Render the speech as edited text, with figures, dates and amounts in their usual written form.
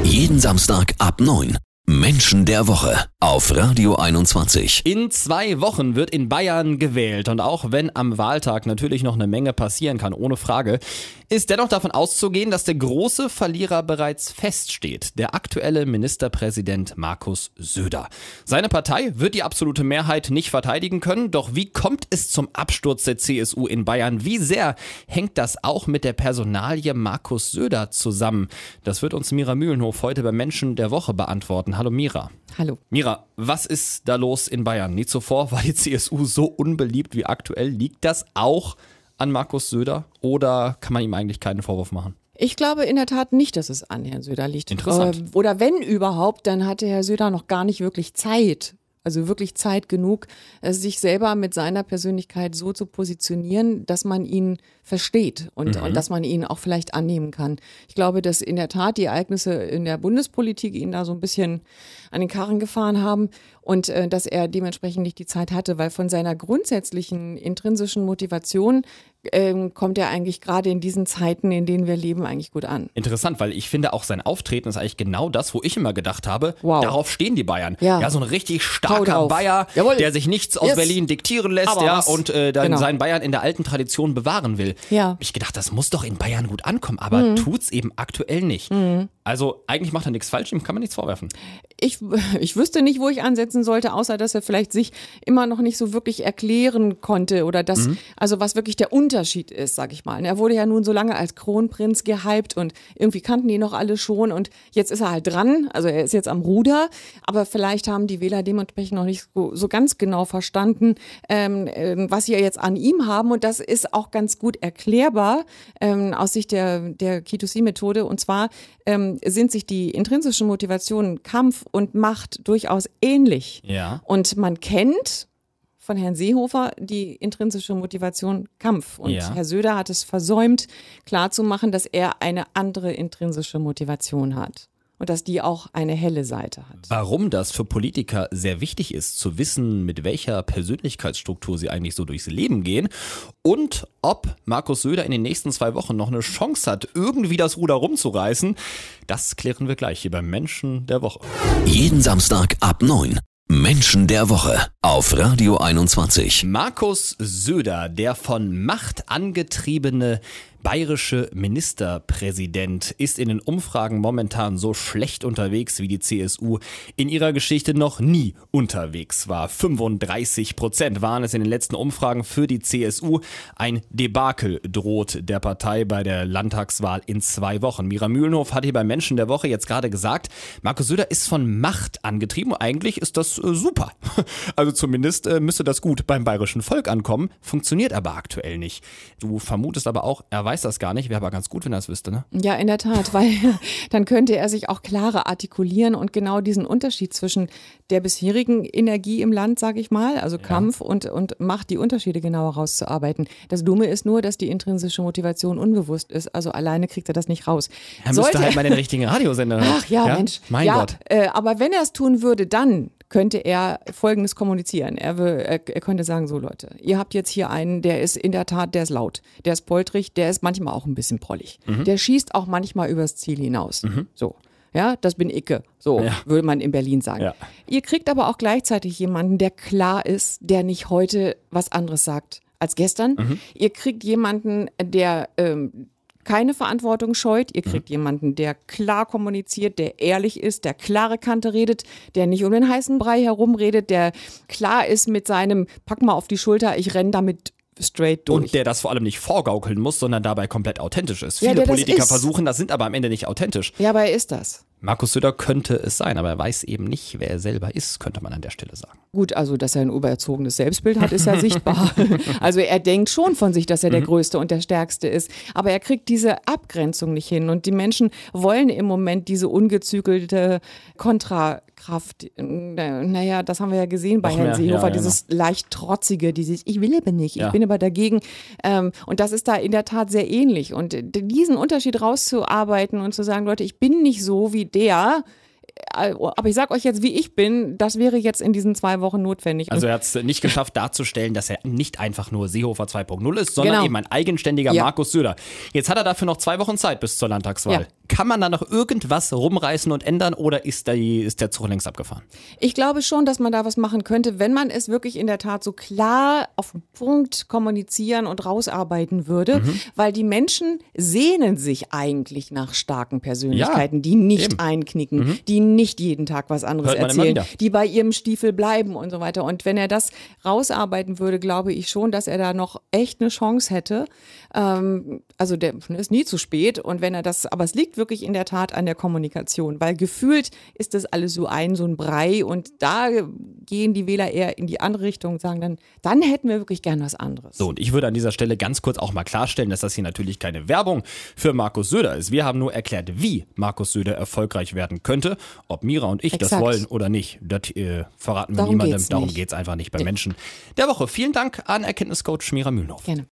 Jeden Samstag ab 9. Menschen der Woche auf Radio 21. In 2 Wochen wird in Bayern gewählt und auch wenn am Wahltag natürlich noch eine Menge passieren kann, ohne Frage, ist dennoch davon auszugehen, dass der große Verlierer bereits feststeht, der aktuelle Ministerpräsident Markus Söder. Seine Partei wird die absolute Mehrheit nicht verteidigen können, doch wie kommt es zum Absturz der CSU in Bayern? Wie sehr hängt das auch mit der Personalie Markus Söder zusammen? Das wird uns Mira Mühlenhof heute bei Menschen der Woche beantworten. Hallo Mira. Hallo. Mira, was ist da los in Bayern? Nie zuvor war die CSU so unbeliebt wie aktuell. Liegt das auch an Markus Söder oder kann man ihm eigentlich keinen Vorwurf machen? Ich glaube in der Tat nicht, dass es an Herrn Söder liegt. Interessant. Oder wenn überhaupt, dann hatte Herr Söder noch gar nicht wirklich Zeit. Also wirklich Zeit genug, sich selber mit seiner Persönlichkeit so zu positionieren, dass man ihn versteht und dass man ihn auch vielleicht annehmen kann. Ich glaube, dass in der Tat die Ereignisse in der Bundespolitik ihn da so ein bisschen an den Karren gefahren haben und dass er dementsprechend nicht die Zeit hatte, weil von seiner grundsätzlichen intrinsischen Motivation kommt er eigentlich gerade in diesen Zeiten, in denen wir leben, eigentlich gut an. Interessant, weil ich finde auch sein Auftreten ist eigentlich genau das, wo ich immer gedacht habe, wow, darauf stehen die Bayern. Ja, so ein richtig starker Bayer, jawohl, der sich nichts aus Berlin diktieren lässt, und dann seinen Bayern in der alten Tradition bewahren will. Ja. Ich gedacht, das muss doch in Bayern gut ankommen, aber tut's eben aktuell nicht. Also eigentlich macht er nichts falsch, ihm kann man nichts vorwerfen. Ich wüsste nicht, wo ich ansetzen sollte, außer dass er vielleicht sich immer noch nicht so wirklich erklären konnte oder das, also was wirklich der Unterschied ist, sag ich mal. Er wurde ja nun so lange als Kronprinz gehypt und irgendwie kannten ihn noch alle schon und jetzt ist er halt dran, also er ist jetzt am Ruder, aber vielleicht haben die Wähler dementsprechend noch nicht so ganz genau verstanden, was sie ja jetzt an ihm haben und das ist auch ganz gut erklärbar aus Sicht der K2C-Methode und zwar sind sich die intrinsischen Motivationen Kampf und Macht durchaus ähnlich. Ja. Und man kennt von Herrn Seehofer die intrinsische Motivation Kampf. Und Herr Söder hat es versäumt, klarzumachen, dass er eine andere intrinsische Motivation hat. Und dass die auch eine helle Seite hat. Warum das für Politiker sehr wichtig ist, zu wissen, mit welcher Persönlichkeitsstruktur sie eigentlich so durchs Leben gehen und ob Markus Söder in den nächsten 2 Wochen noch eine Chance hat, irgendwie das Ruder rumzureißen, das klären wir gleich hier beim Menschen der Woche. Jeden Samstag ab 9. Menschen der Woche auf Radio 21. Markus Söder, der von Macht angetriebene bayerische Ministerpräsident, ist in den Umfragen momentan so schlecht unterwegs, wie die CSU in ihrer Geschichte noch nie unterwegs war. 35% waren es in den letzten Umfragen für die CSU. Ein Debakel droht der Partei bei der Landtagswahl in 2 Wochen. Mira Mühlenhof hat hier bei Menschen der Woche jetzt gerade gesagt, Markus Söder ist von Macht angetrieben. Eigentlich ist das super. Also zumindest müsste das gut beim bayerischen Volk ankommen. Funktioniert aber aktuell nicht. Du vermutest aber auch, er weiß das gar nicht. Wäre aber ganz gut, wenn er es wüsste, ne? Ja, in der Tat, weil dann könnte er sich auch klarer artikulieren und genau diesen Unterschied zwischen der bisherigen Energie im Land, sage ich mal, also Kampf und Macht, die Unterschiede genauer rauszuarbeiten. Das Dumme ist nur, dass die intrinsische Motivation unbewusst ist, also alleine kriegt er das nicht raus. Er müsste halt mal den richtigen Radiosender hören. Ach ja, Mensch. Mein Gott. Aber wenn er es tun würde, dann könnte er Folgendes kommunizieren. Er könnte sagen, so Leute, ihr habt jetzt hier einen, der ist in der Tat, der ist laut, der ist poltrig, der ist manchmal auch ein bisschen prollig. Der schießt auch manchmal übers Ziel hinaus. So. Ja, das bin Icke, so würde man in Berlin sagen. Ja. Ihr kriegt aber auch gleichzeitig jemanden, der klar ist, der nicht heute was anderes sagt als gestern. Ihr kriegt jemanden, der keine Verantwortung scheut. Ihr kriegt jemanden, der klar kommuniziert, der ehrlich ist, der klare Kante redet, der nicht um den heißen Brei herumredet, der klar ist mit seinem Pack mal auf die Schulter, ich renne damit straight durch. Und der das vor allem nicht vorgaukeln muss, sondern dabei komplett authentisch ist. Viele Politiker versuchen das, sind aber am Ende nicht authentisch. Ja, aber er ist das. Markus Söder könnte es sein, aber er weiß eben nicht, wer er selber ist, könnte man an der Stelle sagen. Gut, also dass er ein überzogenes Selbstbild hat, ist ja sichtbar. Also er denkt schon von sich, dass er der Größte und der Stärkste ist. Aber er kriegt diese Abgrenzung nicht hin. Und die Menschen wollen im Moment diese ungezügelte Kontrakraft. Naja, das haben wir ja gesehen bei Herrn Seehofer, dieses leicht trotzige, dieses ich will aber nicht, ich bin aber dagegen. Und das ist da in der Tat sehr ähnlich. Und diesen Unterschied rauszuarbeiten und zu sagen, Leute, ich bin nicht so wie der, aber ich sag euch jetzt, wie ich bin, das wäre jetzt in diesen 2 Wochen notwendig. Also er hat es nicht geschafft darzustellen, dass er nicht einfach nur Seehofer 2.0 ist, sondern eben ein eigenständiger Markus Söder. Jetzt hat er dafür noch 2 Wochen Zeit bis zur Landtagswahl. Ja. Kann man da noch irgendwas rumreißen und ändern oder ist der Zug längst abgefahren? Ich glaube schon, dass man da was machen könnte, wenn man es wirklich in der Tat so klar auf den Punkt kommunizieren und rausarbeiten würde, weil die Menschen sehnen sich eigentlich nach starken Persönlichkeiten, die nicht einknicken, die nicht jeden Tag was anderes Hört man immer erzählen, wieder. die bei ihrem Stiefel bleiben und so weiter. Und wenn er das rausarbeiten würde, glaube ich schon, dass er da noch echt eine Chance hätte. Also der ist nie zu spät und wenn er das, aber es liegt wirklich in der Tat an der Kommunikation, weil gefühlt ist das alles so ein Brei und da gehen die Wähler eher in die andere Richtung und sagen dann hätten wir wirklich gern was anderes. So, und ich würde an dieser Stelle ganz kurz auch mal klarstellen, dass das hier natürlich keine Werbung für Markus Söder ist. Wir haben nur erklärt, wie Markus Söder erfolgreich werden könnte. Ob Mira und ich das wollen oder nicht, das verraten wir niemandem. Darum geht es einfach nicht bei Menschen der Woche. Vielen Dank an Erkenntniscoach Mira Mühlenhoff. Gerne.